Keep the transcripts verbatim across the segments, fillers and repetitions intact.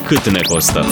cât ne costă.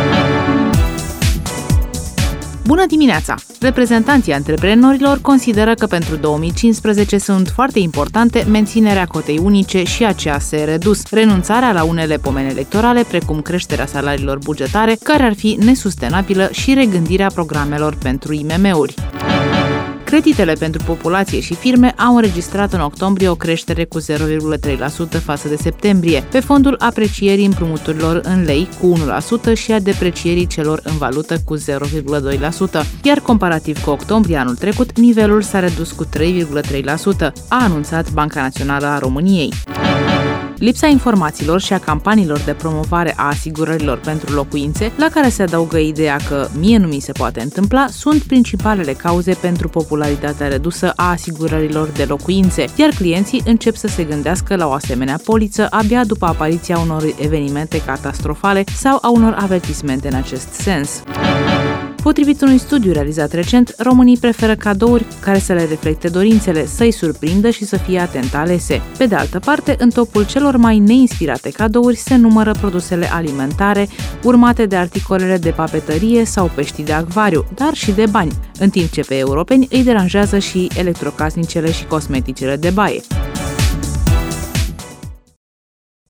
Bună dimineața! Reprezentanții antreprenorilor consideră că pentru două mii cincisprezece sunt foarte importante menținerea cotei unice și aceea se redus, renunțarea la unele pomeni electorale, precum creșterea salariilor bugetare, care ar fi nesustenabilă, și regândirea programelor pentru I M M-uri. Creditele pentru populație și firme au înregistrat în octombrie o creștere cu zero virgulă trei la sută față de septembrie, pe fondul aprecierii împrumuturilor în lei cu unu la sută și a deprecierii celor în valută cu zero virgulă doi la sută, iar comparativ cu octombrie anul trecut, nivelul s-a redus cu trei virgulă trei la sută, a anunțat Banca Națională a României. Lipsa informațiilor și a campaniilor de promovare a asigurărilor pentru locuințe, la care se adaugă ideea că mie nu mi se poate întâmpla, sunt principalele cauze pentru popularitatea redusă a asigurărilor de locuințe, iar clienții încep să se gândească la o asemenea poliță abia după apariția unor evenimente catastrofale sau a unor avertismente în acest sens. Potrivit unui studiu realizat recent, românii preferă cadouri care să le reflecte dorințele, să-i surprindă și să fie atent alese. Pe de altă parte, în topul celor mai neinspirate cadouri se numără produsele alimentare, urmate de articolele de papetărie sau peștii de acvariu, dar și de bani, în timp ce pe europeni îi deranjează și electrocasnicele și cosmeticele de baie.